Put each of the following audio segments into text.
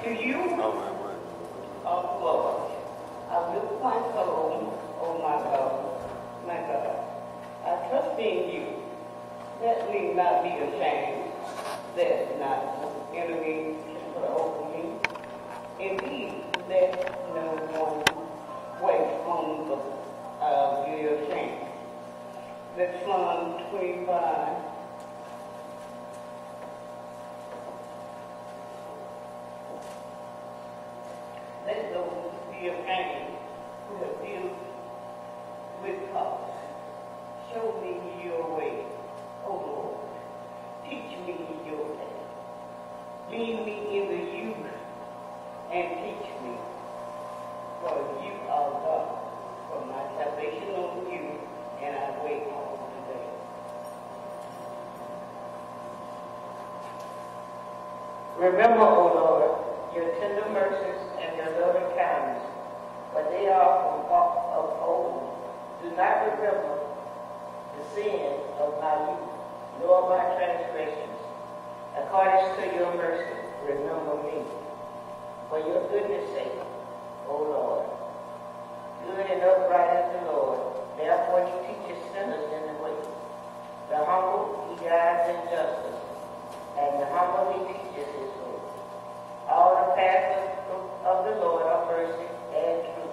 to you, oh Lord, I lift my soul, oh my God, my God. I trust in you. Let me not be ashamed. Let not the enemy put over me. Indeed, let no one wait on the your shame. Let Psalm 25. Let those be ashamed who have dealt with cause. Show me your way, O Lord. Teach me your way. Lead me in the youth and teach me. For you are God. For my salvation on you, and I wait all today. Remember, O Lord, your tender mercies and your loving kindness, for they are from of old. Do not remember the sin of my youth, nor my transgressions. According to your mercy, remember me. For your goodness' sake, O Lord. Good and upright is the Lord. Therefore he teaches sinners in the way. The humble he guides in justice, and the humble he teaches his way. All the paths of the Lord are mercy and truth.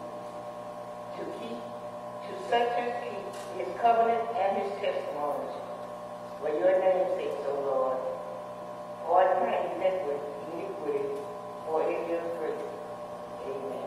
To such as keep his covenant and his testimonies. For your name's sake, O Lord. Pardon my iniquity, for it is great. Amen.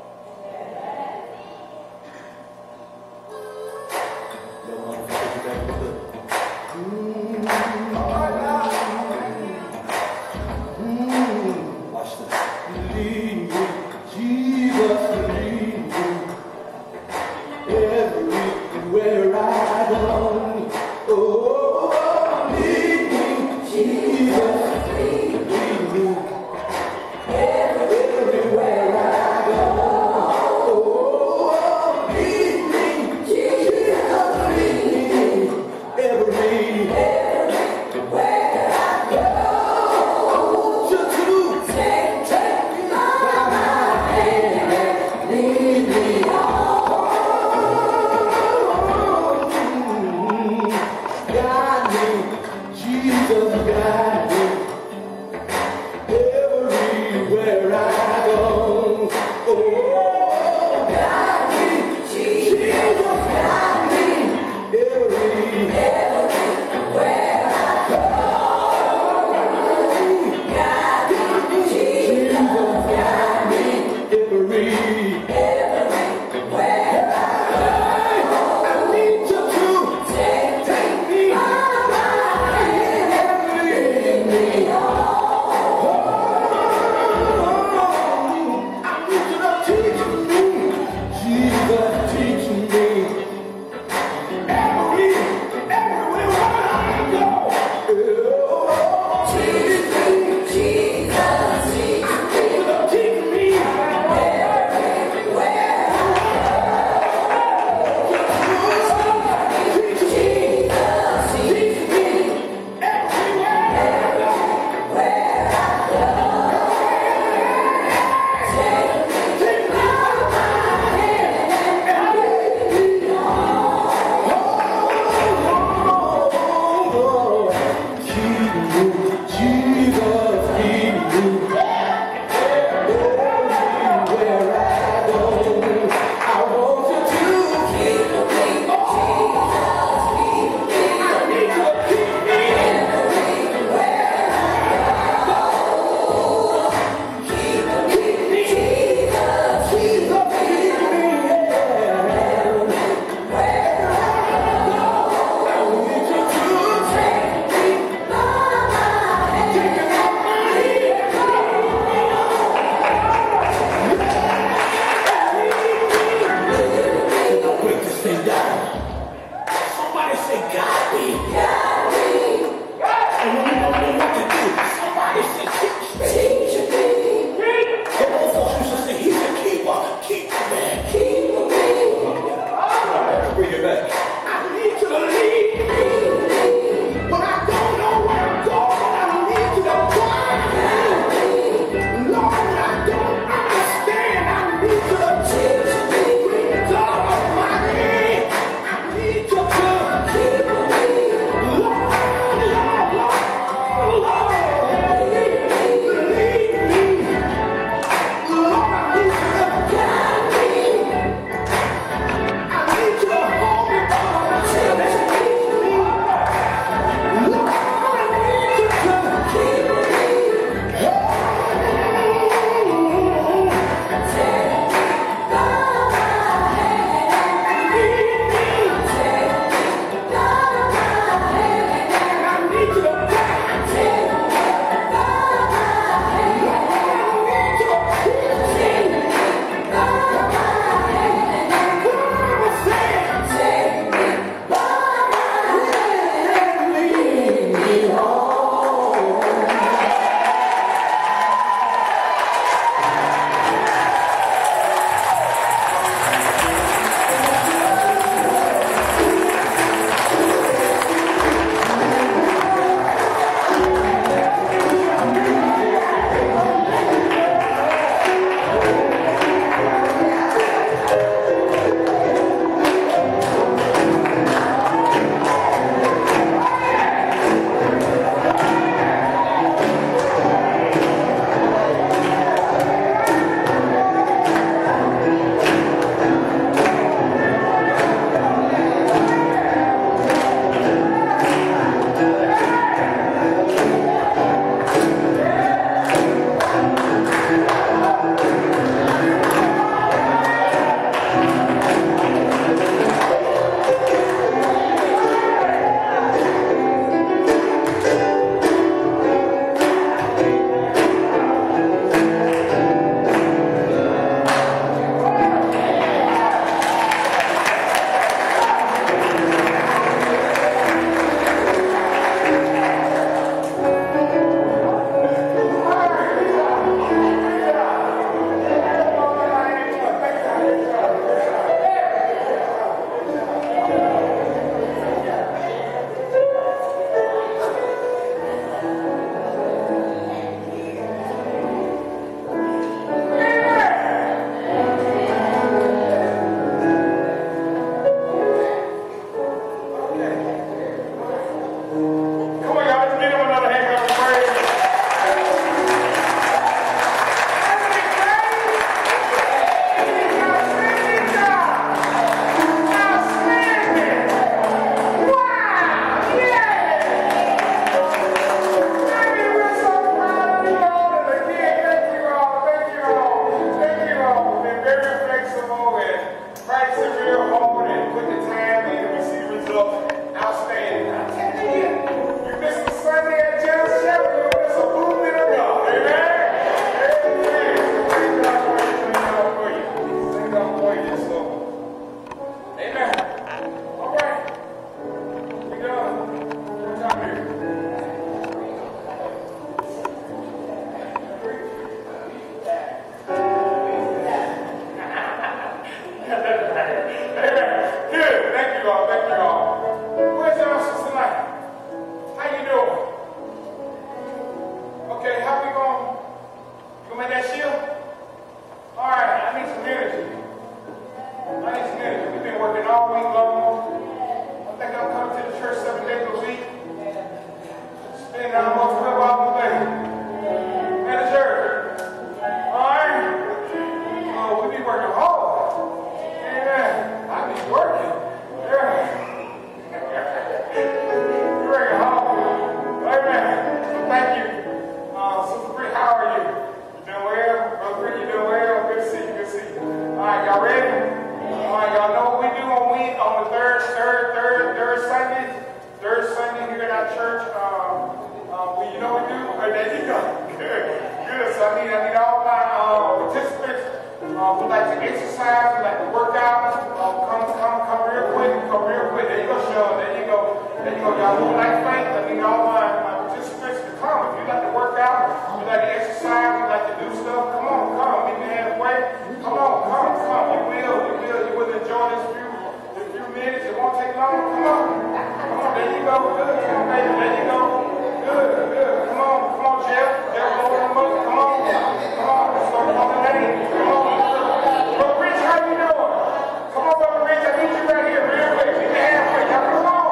need all my participants who like to exercise, who like to work out. Come real quick. There you go, Sean. There you go. Y'all who like faith, I need all my participants to come. If you like to work out, you like to exercise, you like to do stuff, come. Meet me halfway. Come. You will enjoy this few minutes. It won't take long. Come on. There you go. Good. Come on, baby. There you go. Good. Come on, Jeff. Hold them up. Come on. Start calling names. Come on. Brother Rich, how you doing? Come on, Brother Rich. I need you right here real quick. Meet me halfway. Y'all come on.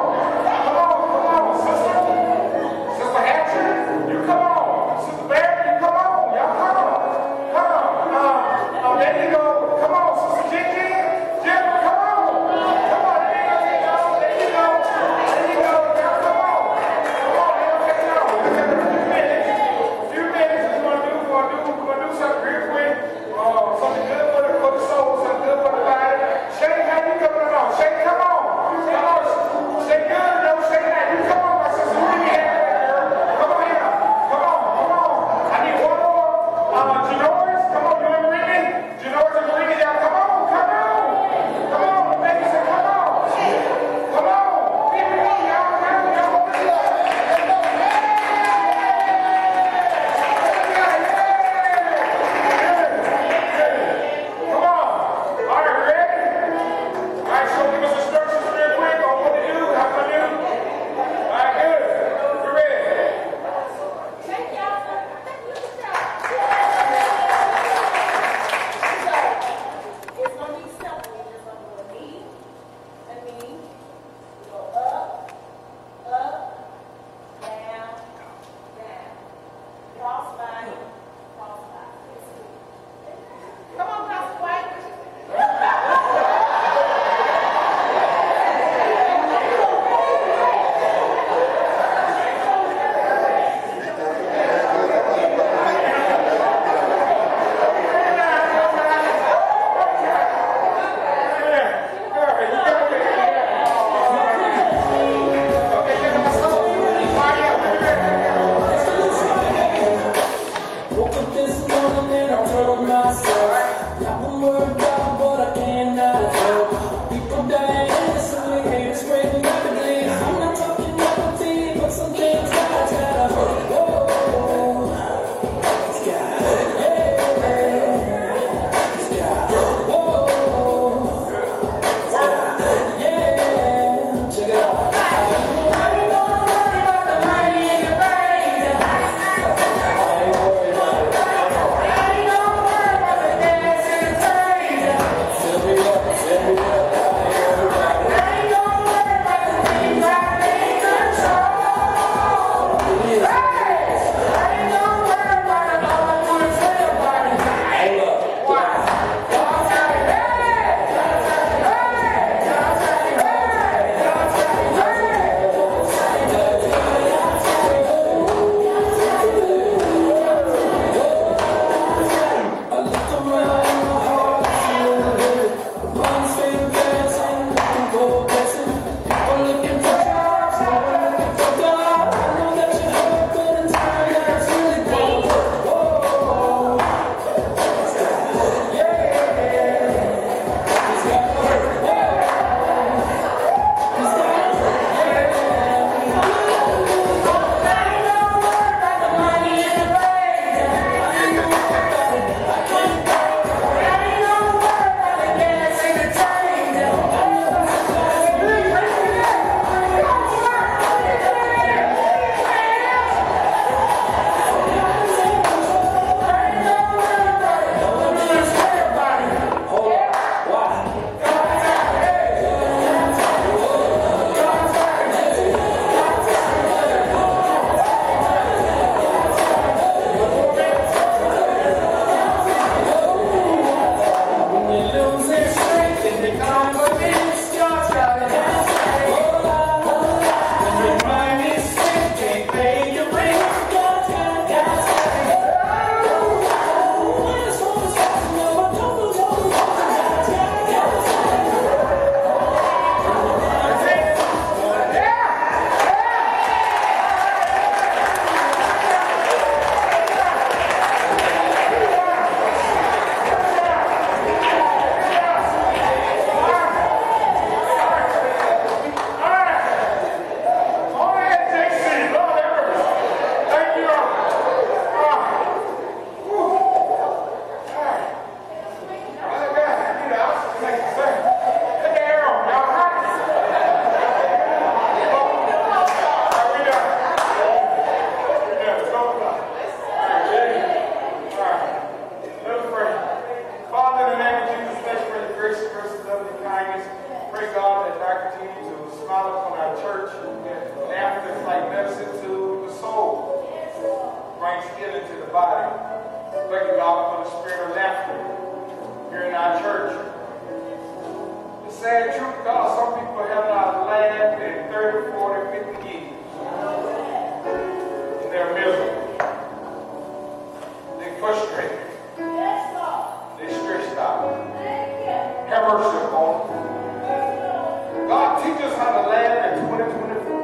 Sister Hatcher, you come on. Sister Barrett, you come on. Y'all come on. There you go. Come on, Sister Gigi. Jim, come on. There you go. Y'all come on. A few minutes is going to do something real quick. Something good for the soul, something good for the body. Shane, how you coming along? Shane, come on. Shane good, no Shane that. You come on, my sister. Bring me halfway, girl. Come on here. Come on. I need one more. Janoris, come on. You and Brittany? Janoris and Brittany, y'all come on. Baby, say come on. Here we go, y'all. healing to the body. Thank you, God, for the spirit of laughter here in our church. The sad truth, God, some people have not laughed in 30, 40, 50 years. And they're miserable. They're frustrated. They're stressed out. Have mercy upon them. God, teach us how to laugh in 2024.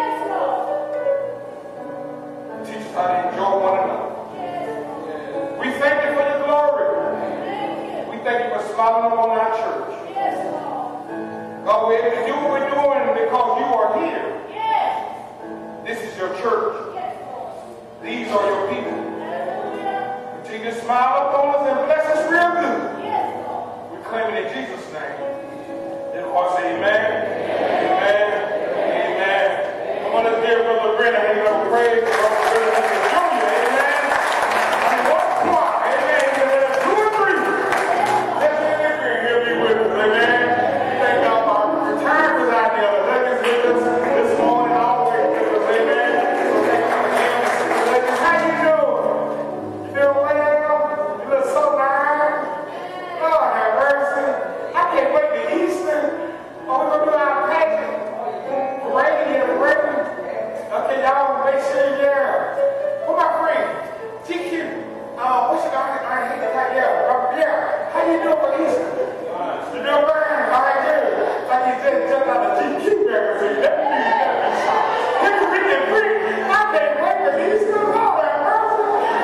Teach us how to enjoy one another. We thank you for your glory. We thank you for smiling upon our church. God, we're able to do what we're doing because you are here. This is your church. These are your people. Continue to smile upon us and bless us real good. We claim it in Jesus' name. Everyone say amen. Amen. Amen. Come on, let's give Brother Brenda a hand of praise. Brother Brenda Jr. Amen. And one choir. Amen. 2 or 3. Let's get in here. He'll be with us. Amen. Thank God for our return was out there. The legends with us this morning, always with us. Amen. So thank you again. Legends, how you doing? You doing well? You look so nice. Lord have mercy. I can't wait to Easter. Oh, we're going to do our pageant. Parade and parade. Okay, y'all make sure you're there. Who my friend? GQ. What's your name? Yeah. How you doing for Easter? You doing fine? All right, good. Like you said, jumped out of GQ magazine. That means you got to be shot. People read and preach. I can't wait for Easter. Lord have mercy.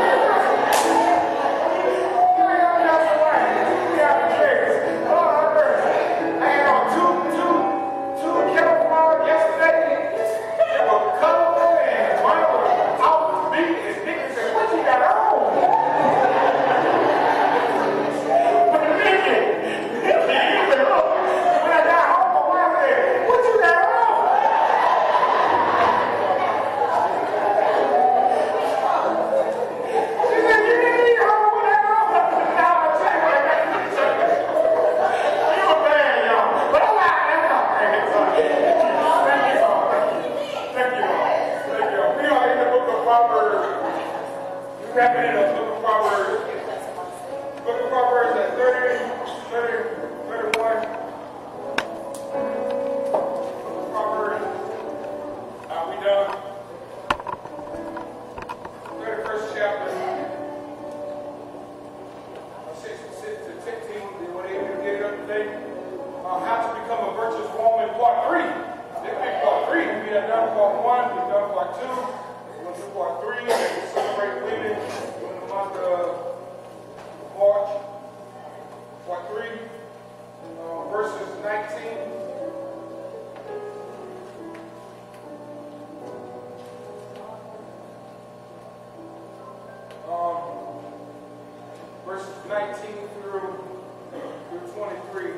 Verses 19 through 23.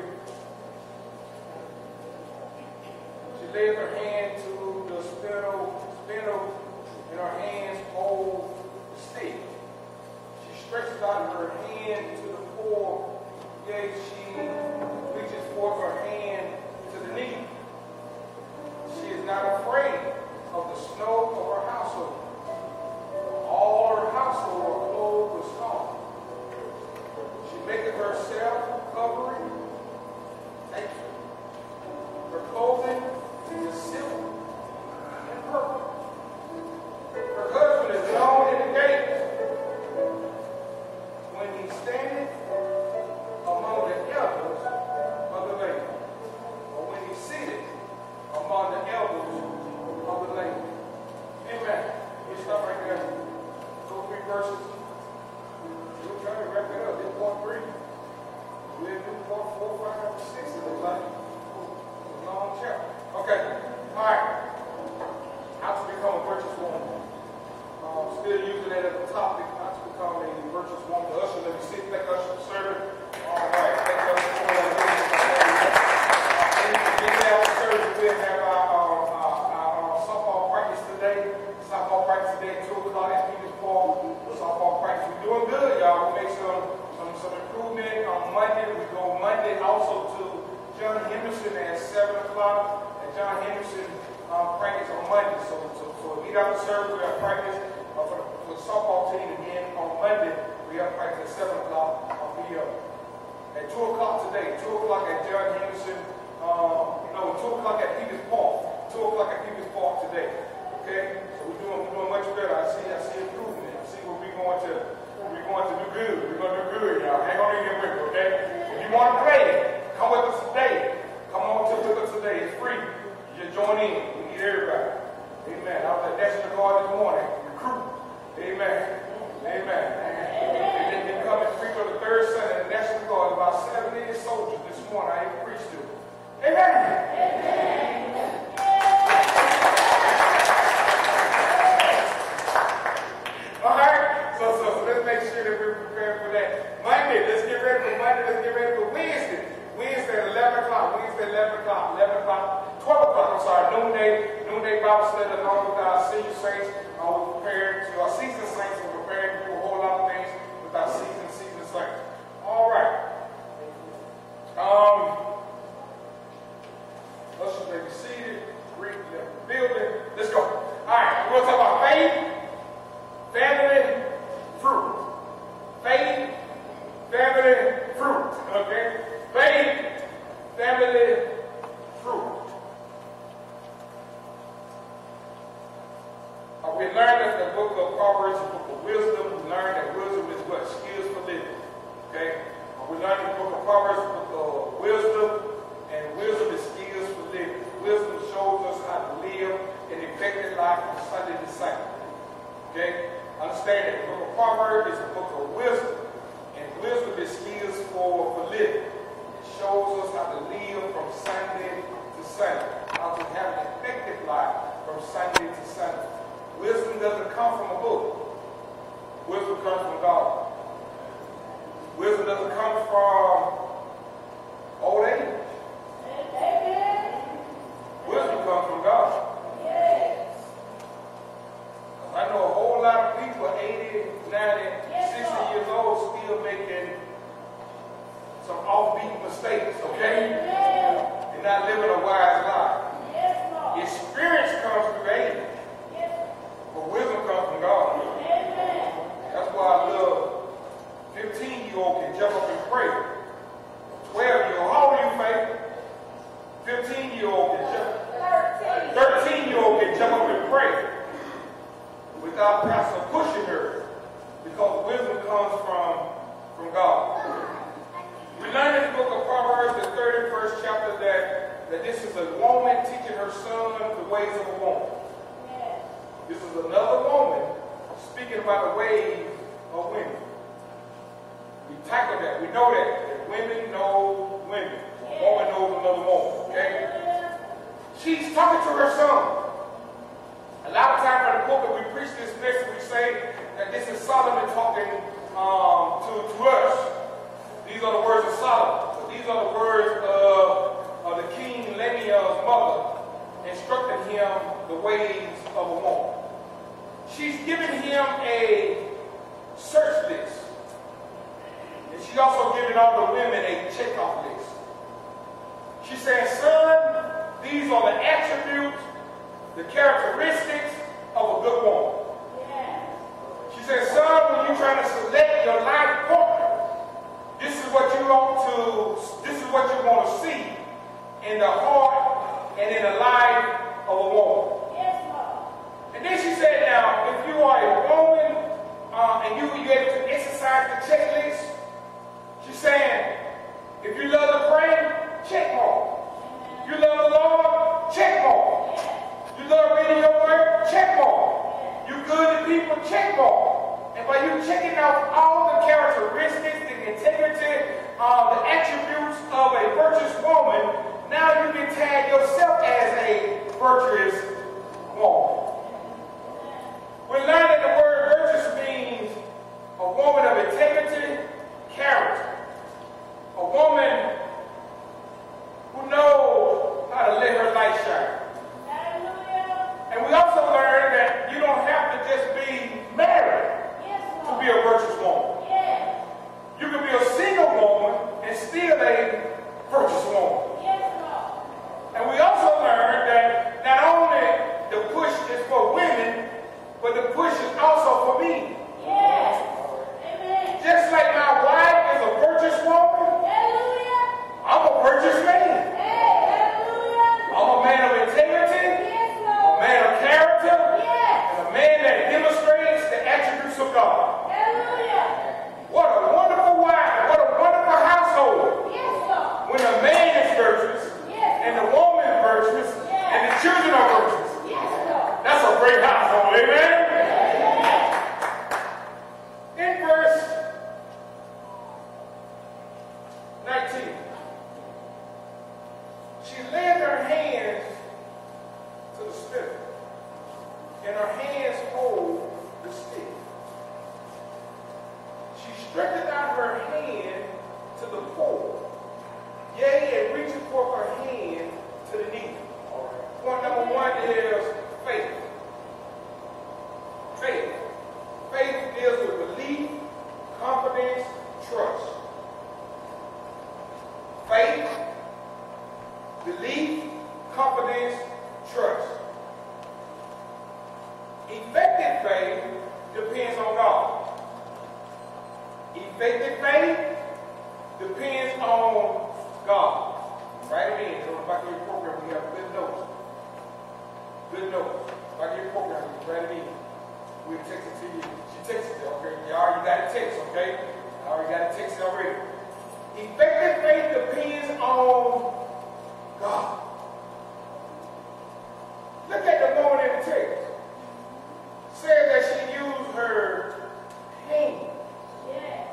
She laid her hand to the spindle, and her hands hold the stick. She stretches out her hand to the poor, yea, she reaches forth her hand to the needy. She is not afraid of the snow of her household. All her household are clothed with snow. She maketh herself covering. Thank you. Her clothing is silk and purple. Her husband is known in the gate. When he standeth among the elders of the land, or when he sitteth among the elders of the land. Amen. We stop right there. 2 or 3 verses. We'll try to wrap it up. This part 3. We'll do part 4, 5, 6. It looks like a long chapter. Okay. All right. How to become a virtuous woman. Still using that as a topic. How to become a virtuous woman. The usher, let me see. Thank usher for serving. All right. Thank usher for serving. We'll have our softball practice today. Softball practice today at 2 o'clock at Peters Park. Softball practice. We're doing good, y'all. We make some improvement on Monday. We go Monday also to John Henderson at 7 o'clock. And John Henderson practice on Monday. So meet out the service. We have practice for the softball team again on Monday. We have practice at 7 o'clock. I'll be at 2 o'clock today. 2 o'clock at John Henderson. 2 o'clock at People's Park. 2 o'clock at People's Park today. Okay? So we're doing much better. I see improvement. I see what we're going to do good. We're going to do good, y'all. Hang on in here with me, okay? If you want to play, come with us today. Come on with us today. It's free. You just join in. We need everybody. Amen. I was at National Guard this morning. Recruit. Amen. Amen. And then coming free for the third Sunday. The National Guard, about 70 soldiers this morning. I ain't preached to. Amen. Amen. All right. So let's make sure that we're prepared for that. Monday, let's get ready for Monday. Let's get ready for Wednesday. Wednesday at 11 o'clock. Wednesday at 11 o'clock. 11 o'clock. 12 o'clock. I'm sorry. Noonday Bible study along with our senior saints. We're prepared to our seasoned saints. We're prepared to do a whole lot of things with our seasoned saints. All right. Let's just be seated. Greet the building. Let's go. All right. We're going to talk about faith, family, fruit. Faith, family, fruit. Okay? Faith, family, fruit. We learned that the book of Proverbs is a book of wisdom. We learned that wisdom is what? Skills for living. Okay? We learned in the book of Proverbs is a book of wisdom, and wisdom is skills for living. Wisdom shows us how to live an effective life from Sunday to Sunday. Okay? Understand that the book of Proverbs is a book of wisdom, and wisdom is skills for living. It shows us how to live from Sunday to Sunday, how to have an effective life from Sunday to Sunday. Wisdom doesn't come from a book. Wisdom comes from God. Wisdom doesn't come from old age. Wisdom comes from God. I know a whole lot of people, 80, 90, 60 years old, still making some offbeat mistakes, okay? They're not living a wise life. Experience comes through age. But wisdom comes from God. That's why I love 15-year-old can jump up and pray. 12-year-old, how old are you, Faith? 15-year-old can jump. 13-year-old can jump up and pray without pastor pushing her, because wisdom comes from God. We learn in the book of Proverbs, the 31st chapter, that this is a woman teaching her son the ways of a woman. This is another woman speaking about the ways of women. We tackle that. We know that women know women. A woman knows another woman. Okay? She's talking to her son. A lot of times in the book that we preach this message, we say that this is Solomon talking to us. These are the words of Solomon. But these are the words of the king Lemuel's mother, instructing him the ways of a woman. She's giving him a search list. And she's also giving all the women a checkoff list. She's saying, son, these are the attributes, the characteristics of a good woman. She said, son, when you're trying to select your life partner, this is what you want to see in the heart and in the life of a woman. And then she said, now, if you are a woman and you're able to exercise the checklist, she's saying, if you love to pray, check mark. You love the Lord, check mark. You love reading your word, check mark. You good to people, check mark. And by you checking out all the characteristics, the integrity, the attributes of a virtuous woman, now you can tag yourself as a virtuous woman. We learned that the word virtuous means a woman of integrity, character. A woman who knows how to let her light shine. And we also learned that you don't have to just be married to be a virtuous woman. You can be a single woman and still a virtuous woman. And we also learned that not only to push the poor. Yea, and reaching forth her hand to the needy. Point number one is faith. Faith. Faith deals with belief, confidence, trust. Faith, belief, confidence, trust. Effective faith depends on God. Effective faith depends on God. Write it in. So if I give you a program, we have good notes. Good notes. If I give you a program, you write it in. We'll text it to you. She texted it, okay? You already got a text, okay? I already got a text already. Effective faith depends on God. Look at the woman in the text. Said that she used her hand. Yes.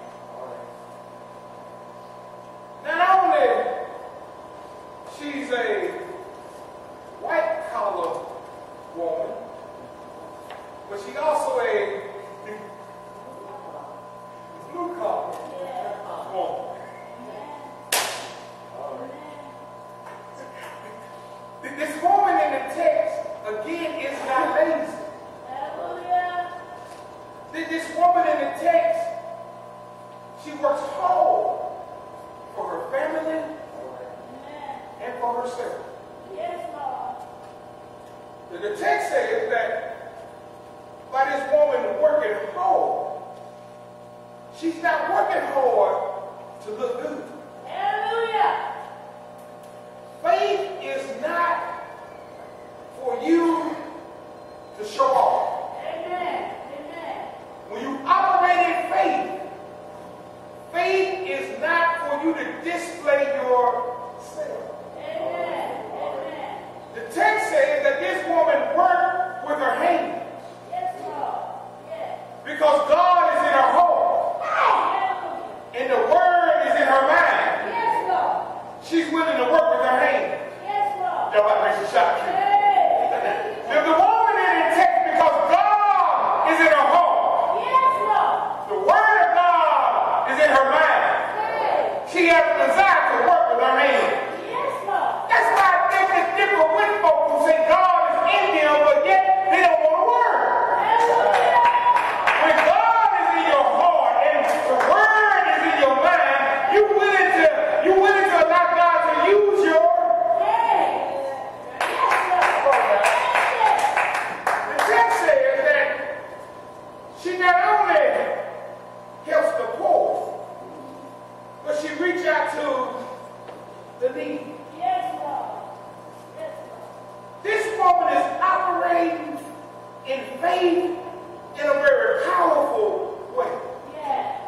Not only she's a white-collar woman, but she's also a blue-collar woman. This woman in the text, again, is not lazy. Hallelujah. This woman in the text, she works hard for her family and for herself. Yes, Lord. The text says that by this woman working hard, she's not working hard to look good. Hallelujah. Faith is not for you to show off. Amen. Amen. When you operate in faith, faith is not for you to display yourself. Amen. Amen. The text says that this woman worked with her hands Yes, Lord. Yes. because God is in her heart Hallelujah. and the word is in her mind. Yes, Lord. She's willing to work with her hands. Yes, Lord. Y'all might make some shots. Hey. The woman in the text because God is in her heart. Yes, Lord. The word of God is in her mind. Hey. She has a desire to work with her hands. Yes, Lord. That's why I think it's different with folks who say God is in them, but yet they don't want to work. Hallelujah. When God is in your heart and the word is in your mind, you're willing to allow God to use your. Hey. Yes, Lord. The text says that she not only helps the poor, but she reached out to the needy. Yes, Lord. Yes, Lord. This woman is operating in faith in a very powerful way. Yes.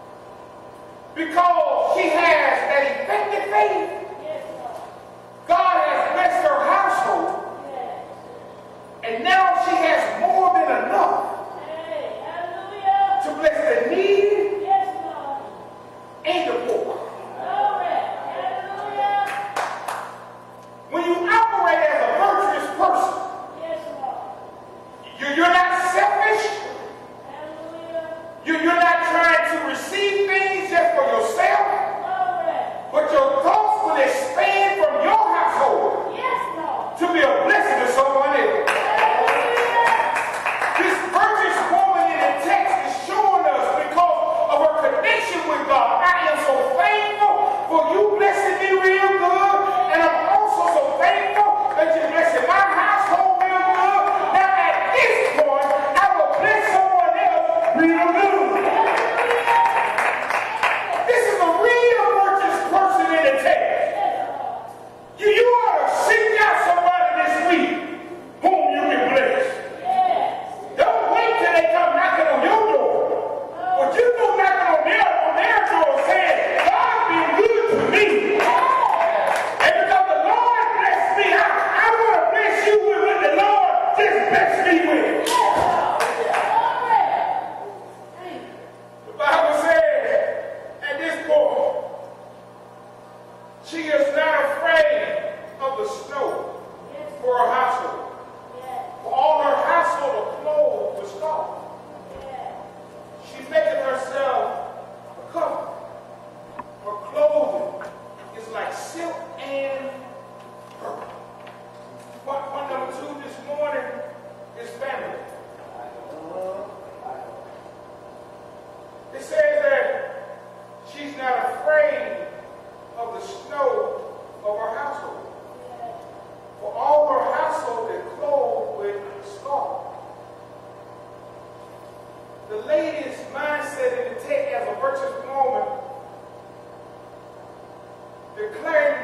Because she has that effective faith, Yes, Lord. God has blessed her household, Yes. and now she has more than enough Hey. Hallelujah. to bless the needy Yes, Lord. and the poor. Glory. Hallelujah. When you operate as a virtuous person, Yes, Lord. you're not selfish, Hallelujah. you're not trying to receive things just for yourself.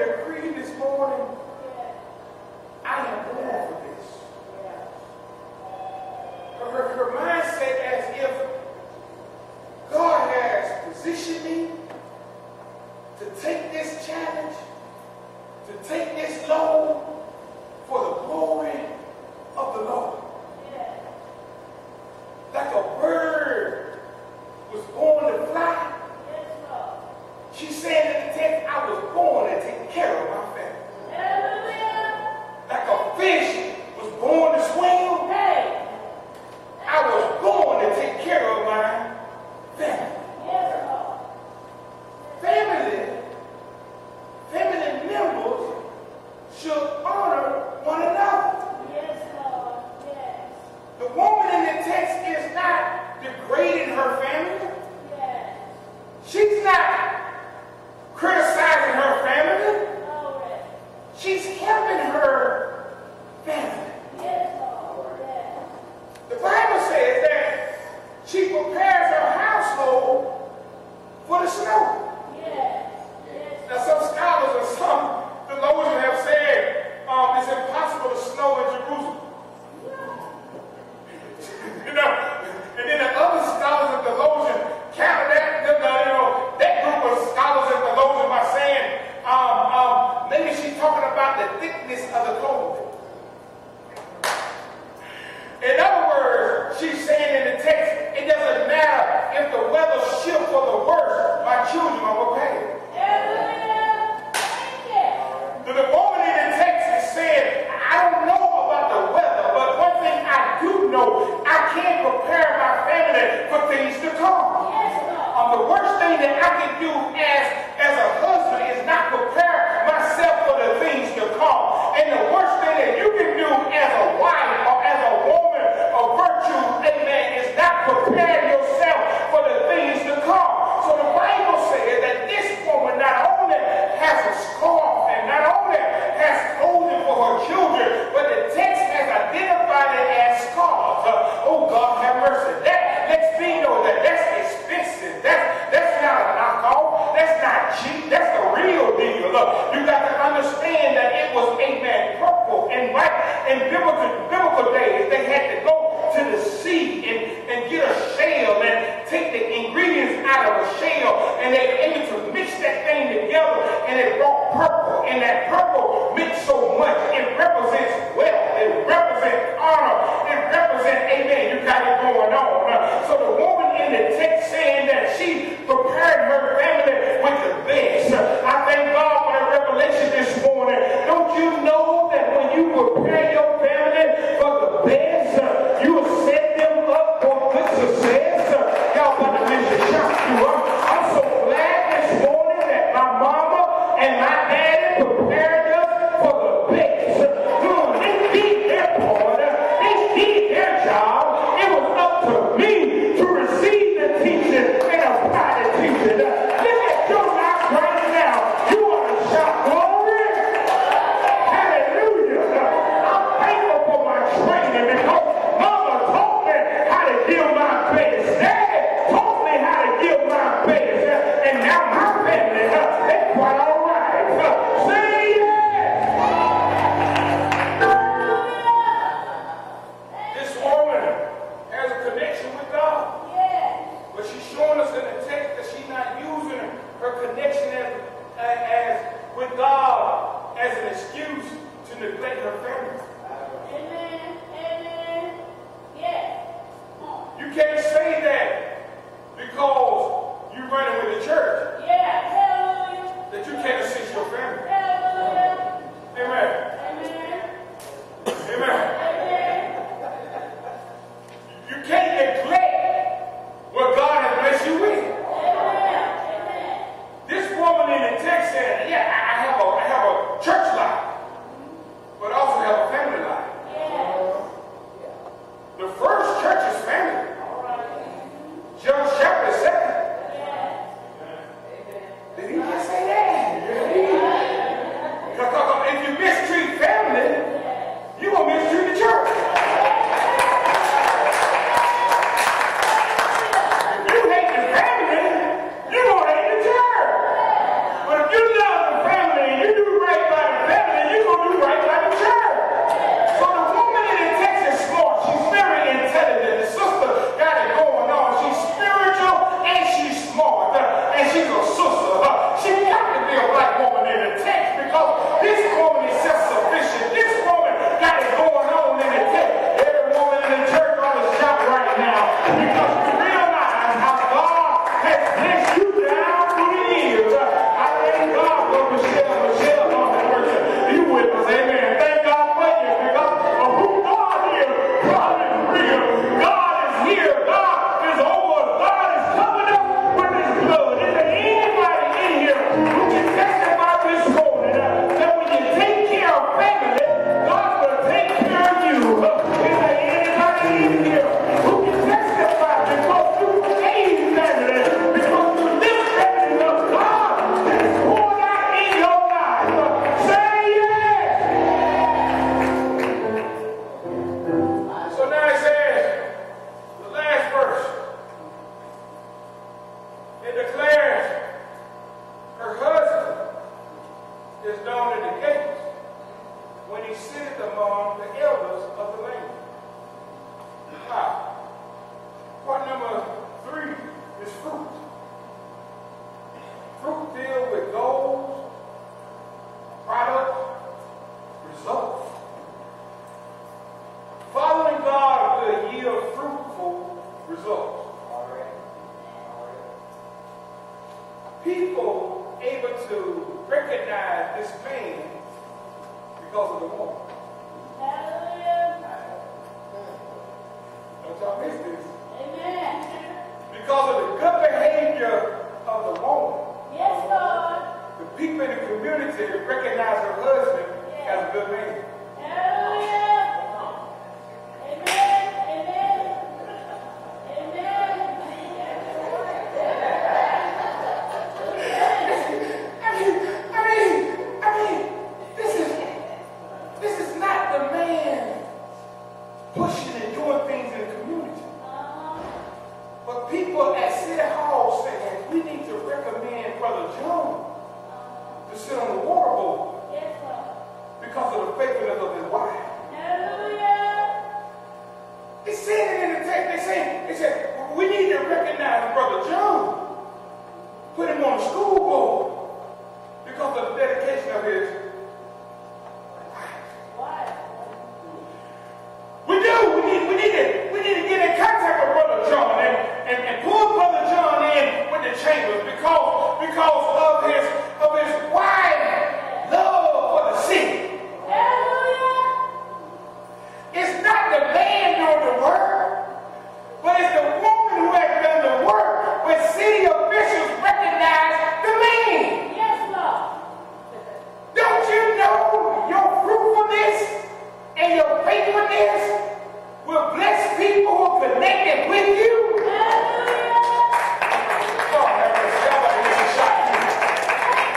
decree this morning, I am born for this. Her mindset as if God has positioned me to take this challenge, to take this load for the glory of the Lord. Like a bird was born to fly. She said in the text, I was born to take care of my family. Like a fish was born to swim. I was born to take care of my family. Family members should honor one another. The woman in the text is not degrading her family. She's not criticizing her family. She's helping her family. The Bible says that she prepares her household for the snow. Now some scholars and some theologians have said it's impossible to snow in Jerusalem. And then the other scholars and theologians counter that, that group of scholars and theologians by saying maybe she's talking about the thickness of the clothing. In other words, she's saying in the text, it doesn't matter if the weather shifts for the worse, my children are prepared. The woman in the text is saying, I don't know about the weather, but one thing I do know, I can prepare my family for things to come. The worst thing that I can do as a husband is not prepare myself for the things to come. And the worst thing that you can do as a wife or as a woman of virtue, amen, is not prepare yourself for the things to come. So the Bible says that this woman not only has a scarf and not only has clothing for her children, but the text has identified it as scarves. Oh God, have mercy. That lets me know that that's expensive. That's not a knockoff. That's not cheap. That's the real deal. Look, you got to understand that it was, amen, purple and white. In biblical days, they had to go to the sea and get a shell and take the ingredients out of a shell, and they were able to mix that thing together, and it brought purple. And that purple mixed so much. It represents wealth. It represents honor. It represents, amen, you got it going on. So the woman in the text saying that she prepared her family with the best. I thank God for the revelation this morning. Don't you know that when you prepare your family for the best, you will set them up for good success? Y'all about to miss the shock you up. I'm so glad this morning that my mama and my daddy prepared us for the best. They did their part. They did their job. It was up to me to receive the teaching and apply the teaching. Look at your life right now. You want to shout glory? Hallelujah. I'm thankful for my training because mama taught me how to give my best. Daddy taught me how to give my best. And now my family, they're quite all right. Say yes. This woman has a connection with God. But she's showing us in the text that she's not using her connection as with God as an excuse to neglect her family. You can't say that because you're running with the church that you can't assist your family. Amen. Amen. You can't neglect what God has blessed you with. This woman in the text said, yeah, I have a church life, but I also have a family life. The first church is family. John chapter 7. Did he just say that? Because if you mistreat family, you're going to mistreat the church. If you hate the family, you're going to hate the church. But if you love the family, people able to recognize this man because of the woman. Don't y'all miss this. Amen. Because of the good behavior of the woman. Yes, Lord. The people in the community recognize her husband as a good man. Hallelujah. Amen. Amen. Amen. I mean, this is not the man pushing and doing things in the community. But people at City Hall saying, we need to recommend Brother John to sit on the water board Yes, Lord. because of the faithfulness of his wife. Hallelujah. They said it in the text. They said, we need to recognize Brother John. Put him on the school board because of the dedication of his wife. Why? We do. We need to get in contact with Brother John and pull Brother John in with the chambers because of his wide love for the city. Hallelujah. It's not the man doing the work, but it's the woman who has done the work when city officials recognize the man. Yes, Lord. Don't you know your fruitfulness and your faithfulness will bless people who are connected with you? Hallelujah. Oh, have mercy. Y'all about to miss a shot.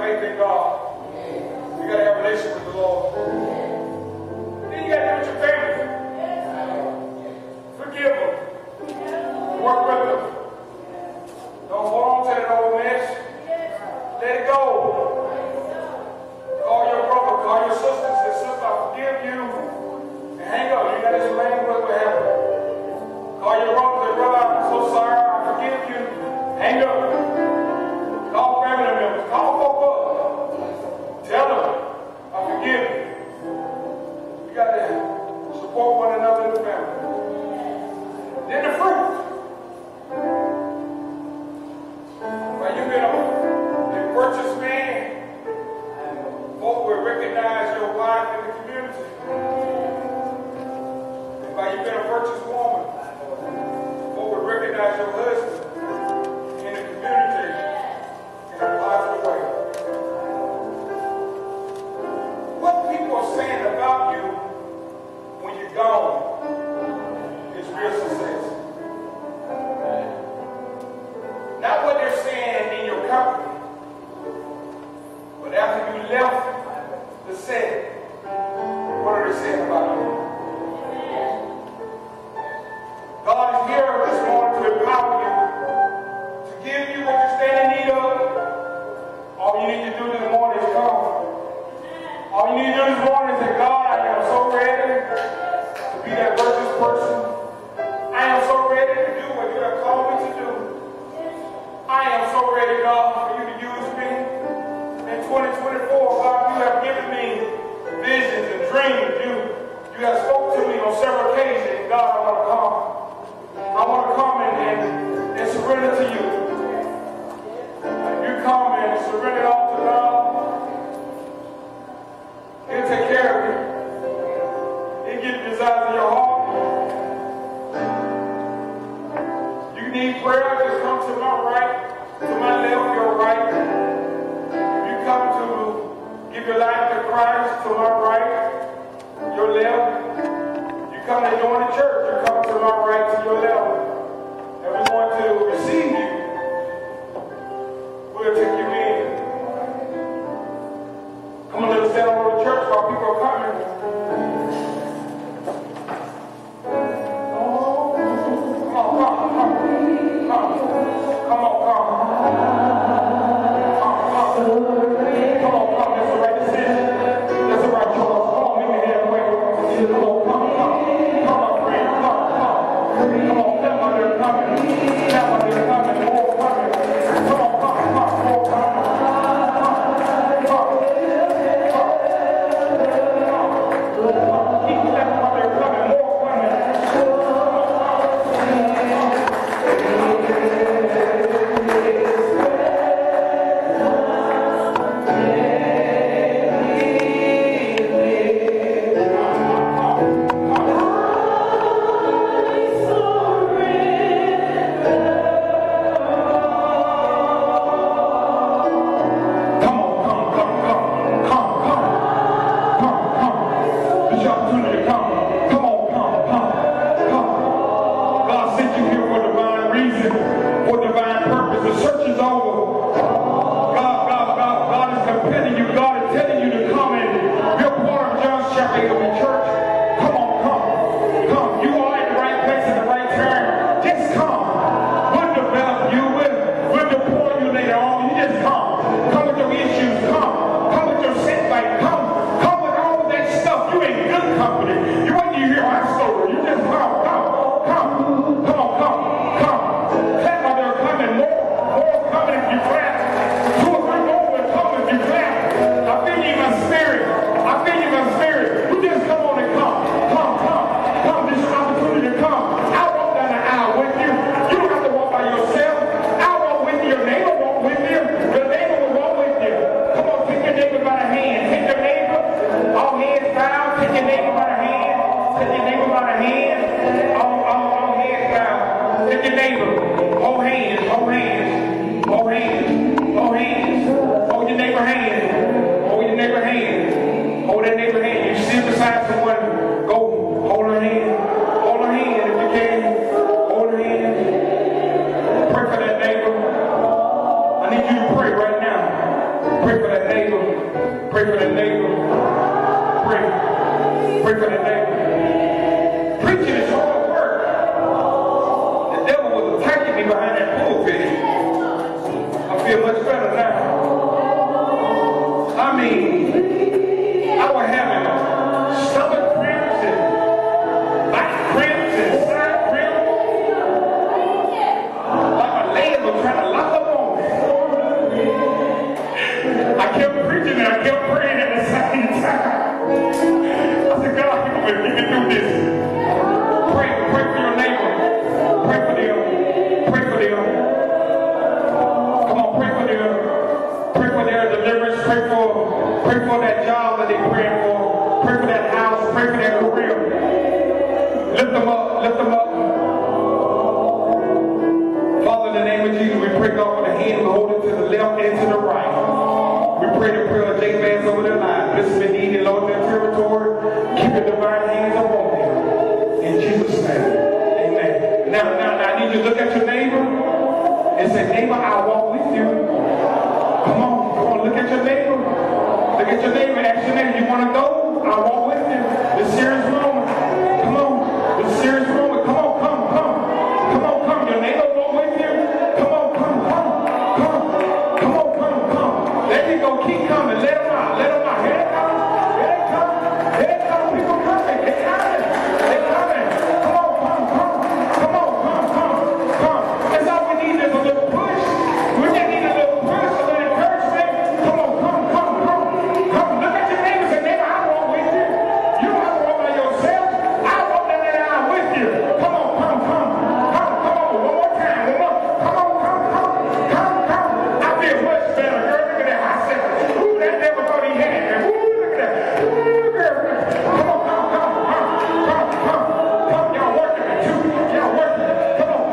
faith in God. You got to have a relationship with the Lord. Then you got to do it with your family. Forgive them. Work with them. Don't hold on to that old mess. Let it go. Call your brother, call your sister, say, sister, I forgive you. And hang up. You got to explain what happened. Call your brother, say, brother, I'm so sorry, I forgive you. Hang up. Call family members, call folk up. Tell them, I forgive you. You got to support one another in the family. Then the fruit. Well, you've been a virtuous man. Folk will recognize your wife in the community. And by you've been a virtuous woman, folk will recognize your husband in the community in a positive way. What people are saying about you when you're gone is real success. Not what they're saying in your company, but after you left the set, what are they saying about you? God is here this morning to empower you, to give you what you stand in need of. All you need to do this morning is come. All you need to do this morning is say, God, I am so ready to be that virtuous person. I am so ready to do what you have called me to do. I am so ready, God, for you to use me. In 2024, God, you have given me visions and dreams. You have spoken to me on several occasions. God, I want to come. I want to come and surrender to you. You come and surrender it all to God. He'll take care of you. He'll give you desires in your heart. You need prayer, just come to my right, to my left, your right. If you come to give your life to Christ, to my right, your left. You come to join the church, you come to my right, to your left. And we want to receive you. We'll take you in. Come on, let's stand over the church while people are coming. Come on. Pray for that neighbor. Pray for that neighbor. Pray. Pray for that neighbor. Preaching is hard work. The devil was attacking me behind that pulpit. I feel much better now. I mean, I was having stomach cramps and back cramps and side cramps. Like my legs were trying to lock up on me. I kept preaching and I kept praying at the same time. I said, God, you can do this. Pray for your neighbor. Pray for them. Pray for them. Come on, pray for them. Pray for their deliverance. Pray for that job that they're praying for. Pray for that house. Pray for their career. Lift them up. Lift them up. Father, in the name of Jesus, we pray, God, for the hand to hold it to the left and to the right. We pray the prayer of Jabez over their lives. Bless them indeed and Lord their territory. Keep your divine hands upon them. In Jesus' name. Amen. Now, I need you to look at your neighbor and say, neighbor, I'll walk with you. Come on, look at your neighbor. Look at your neighbor, ask your neighbor, you want to go? I'll walk with you. It's serious moment. Come on, it's serious moment. Come on, come. Come on, come. Your neighbor walk with you. Come on, come. There you go, keep coming. Let them out. Here they come. People coming. They're coming. Come on, come. That's all we need is a little push. We just need a little push, a little encouragement. Come on, come. Look at your neighbors and neighbor, I walk with you. You don't have to walk by yourself. I walk down that aisle with you. Come on. Come on. One more time. Come. I feel much better, girl. Look at that. I said, ooh, that never thought he had. Ooh, look at that. Ooh, girl. Come. Y'all working it too. Y'all working it. Come on.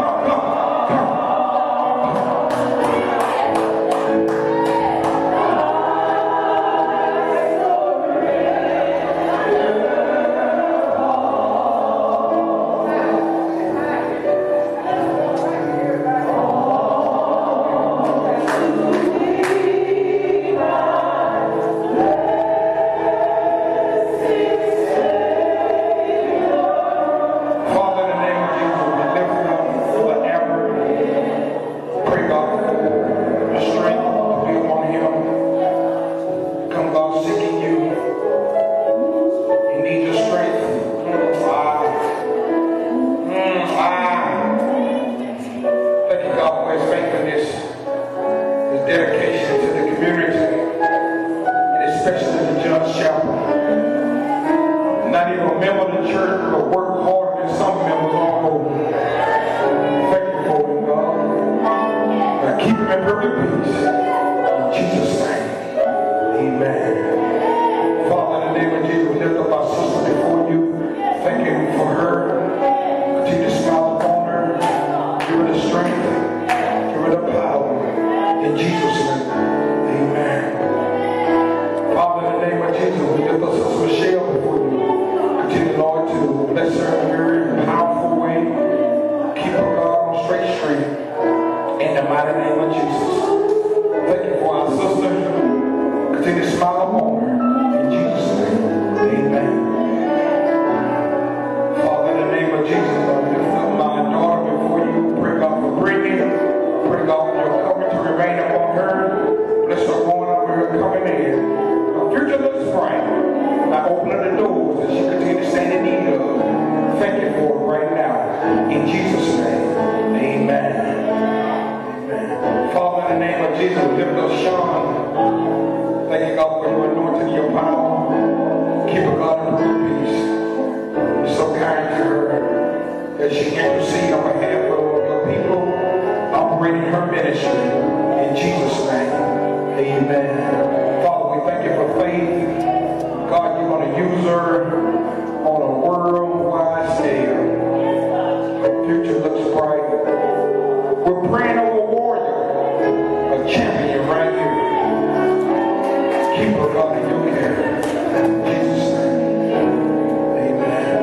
Father, in the name of Jesus, we lift them forever. Pray, God, for the strength to be upon him. Come, God, seeking you. He needs your strength. Thank you, God, for his faithfulness, his dedication to the community, and especially the John's Chapel. Not even a member of the church, but work harder than some members on hold. Thank you for him, God. Now keep him in perfect peace. In Jesus' name. Amen. Father, in the name of Jesus, we lift up our sister before you. Thank you for her. Continue to smile upon her. Give her the strength. Give her the power. In Jesus' name. Amen. Father, in the name of Jesus, we lift up Sister Michelle before you. Continue, Lord, to bless her in a very powerful way. Keep her, God, on straight street. In the mighty name of Jesus. Thank you for our sister. Continue to smile upon her. In Jesus' name. Amen. Father, in the name of Jesus, I lift up my daughter before you. Pray, God, for Brittany. Pray, God, for your coverage to remain upon her. Bless her going up and her coming in. Her future looks bright. By opening the doors that she continues to stand in need of. Thank you for it right now. In Jesus' name. Amen. Father, in the name of Jesus, lift up Sean. Thank you, God, for your anointing and your power. Keep her, God, in perfect peace. You're so kind to her as she intercedes on behalf of your people, operating her ministry. In Jesus' name. Amen. Father, we thank you for faith. God, you're going to use her on a worldwide scale. Her future looks bright. We're praying over a warrior, a champion right here. Keep her, God, in your care. In Jesus' name. Amen.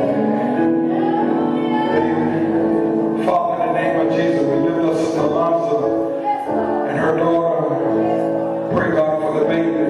Father, in the name of Jesus, we lift up Sister Alonzo and her daughter. Pray, God, for the baby.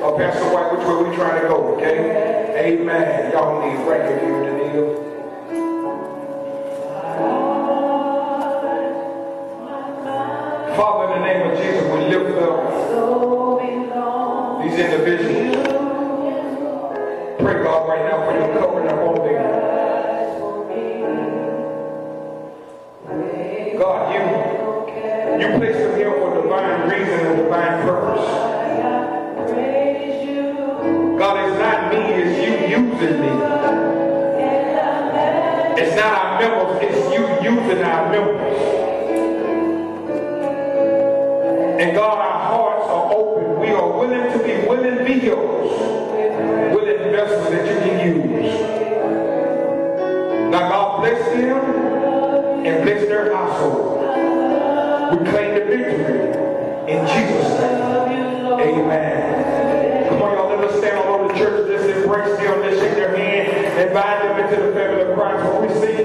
Pastor White, which way we trying to go, okay? Amen. Y'all need right here, Danilo. Father, in the name of Jesus, we lift up these individuals. Pray, God, right now for your covering upon them. God, you placed them here for divine reason and divine purpose. God, it's not me, it's you using me. It's not our members, it's you using our members. And God, our hearts are open. We are willing to be willing vehicles, willing vessels that you can use. Now, God, bless them and bless their household. We claim the victory in Jesus' name. Amen. Come on, y'all, let us stand all over the church. Let's embrace them. Let's shake their hand and bind them into the family of Christ. What we sing.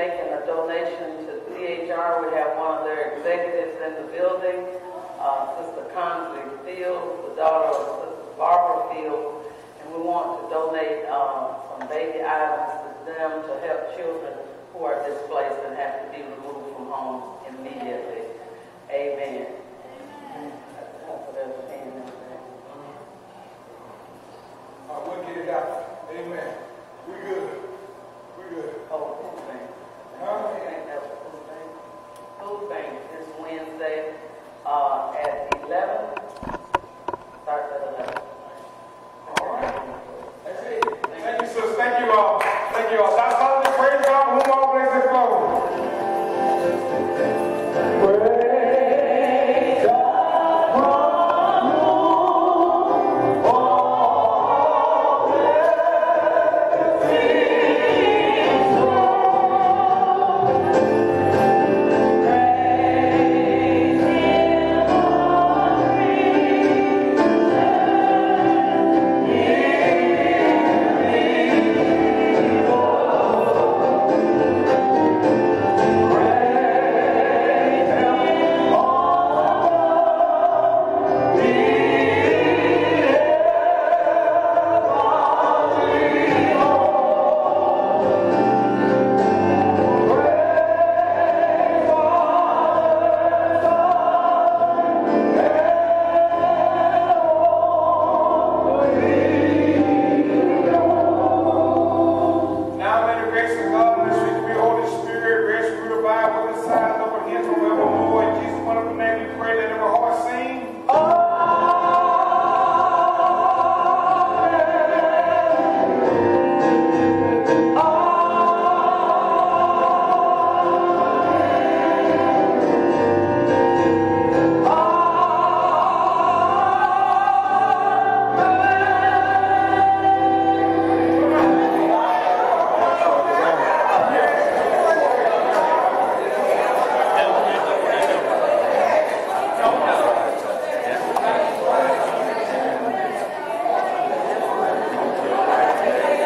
making a donation to CHR. We have one of their executives in the building, Sister Consley Fields, the daughter of Sister Barbara Fields, and we want to donate some baby items to them to help children who are displaced and have to be removed from homes immediately. Amen. We'll get it out. Amen. We good. We good.